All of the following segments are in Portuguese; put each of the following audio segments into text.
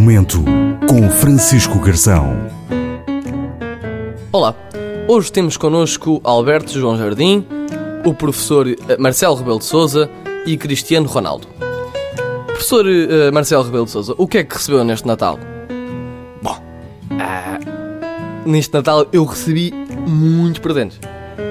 Momento com Francisco Garção. Olá, hoje temos connosco Alberto João Jardim, o professor Marcelo Rebelo de Sousa e Cristiano Ronaldo. Professor Marcelo Rebelo de Sousa, o que é que recebeu neste Natal? Bom, neste Natal eu recebi muitos presentes.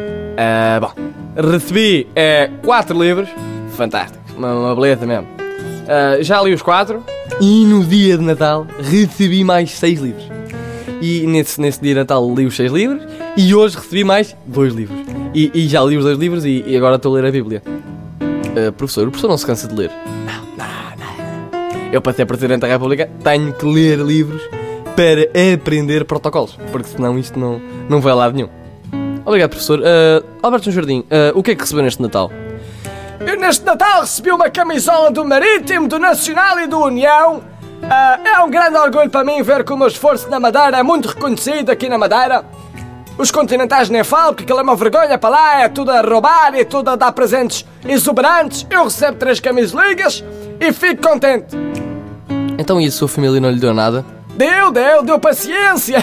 Recebi 4 livros, fantásticos, uma beleza mesmo. Já li os 4 e no dia de Natal recebi mais 6 livros. E nesse dia de Natal li os 6 livros e hoje recebi mais 2 livros. E já li os 2 livros e agora estou a ler a Bíblia. O professor não se cansa de ler? Não. Eu, para ser Presidente da República, tenho que ler livros para aprender protocolos, porque senão isto não vai a lado nenhum. Obrigado, professor. Alberto João Jardim, o que é que recebeu neste Natal? Eu neste Natal recebi uma camisola do Marítimo, do Nacional e do União. É um grande orgulho para mim ver que o meu esforço na Madeira é muito reconhecido aqui na Madeira. Os continentais nem falam, porque aquilo é uma vergonha para lá, é tudo a roubar e tudo a dar presentes exuberantes. Eu recebo 3 camisolinhas e fico contente. Então e a sua família não lhe deu nada? Deu paciência.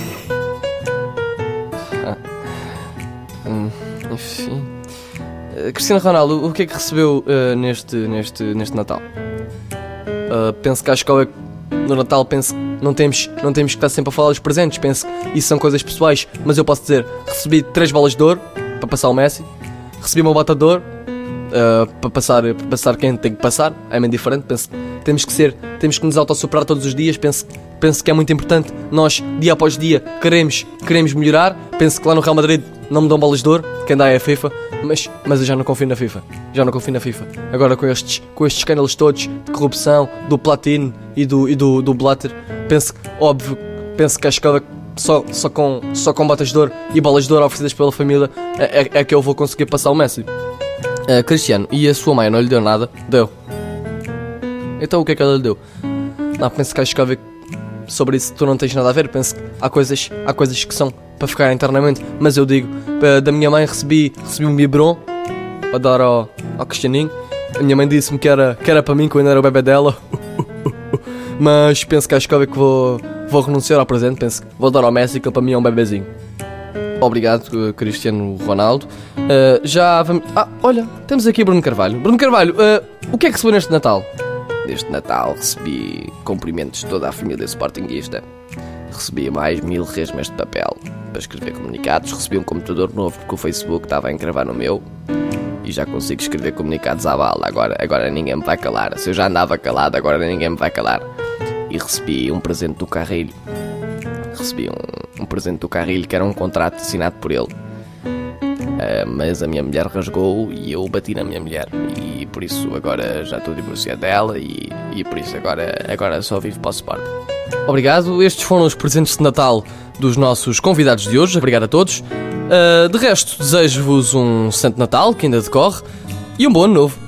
Enfim. Cristiano Ronaldo, o que é que recebeu neste Natal? Penso que à escola no Natal não temos que estar sempre a falar dos presentes. Penso que isso são coisas pessoais. Mas eu posso dizer, recebi 3 bolas de ouro para passar o Messi. Recebi uma bota de ouro para passar quem tem que passar. É bem diferente. Penso que temos que nos autossuperar todos os dias. Penso que é muito importante. Nós, dia após dia, queremos melhorar. Penso que lá no Real Madrid não me dão bolas de ouro. Quem dá é a FIFA. Mas eu já não confio na FIFA. Agora com estes escândalos todos de corrupção, do Platini e do Blatter, penso que a escola só com botas de ouro e bolas de ouro oferecidas pela família é que eu vou conseguir passar o Messi. Cristiano, e a sua mãe não lhe deu nada? Deu. Então o que é que ela lhe deu? Não, penso que a escola sobre isso tu não tens nada a ver. Penso que há coisas que são para ficar internamente. Mas eu digo, da minha mãe recebi um biberon para dar ao Cristianinho. A minha mãe disse-me que era para mim, que eu ainda era o bebê dela. Mas penso que acho que vou renunciar ao presente. Penso que vou dar ao Messi, que para mim é um bebezinho. Obrigado, Cristiano Ronaldo. Já vamos... olha, temos aqui Bruno Carvalho. Bruno Carvalho, o que é que recebeu neste Natal? Neste Natal recebi cumprimentos de toda a família sportinguista. Recebi mais 1000 resmas de papel para escrever comunicados. Recebi um computador novo porque o Facebook estava a encravar no meu. E já consigo escrever comunicados à bala. Agora ninguém me vai calar. Se eu já andava calado, agora ninguém me vai calar. E recebi um presente do Carrilho. Recebi um presente do Carrilho que era um contrato assinado por ele. Mas a minha mulher rasgou e eu bati na minha mulher. E por isso agora já estou divorciado dela e por isso agora só vivo para o Sport. Obrigado, estes foram os presentes de Natal dos nossos convidados de hoje. Obrigado a todos. De resto, desejo-vos um Santo Natal que ainda decorre e um bom ano novo.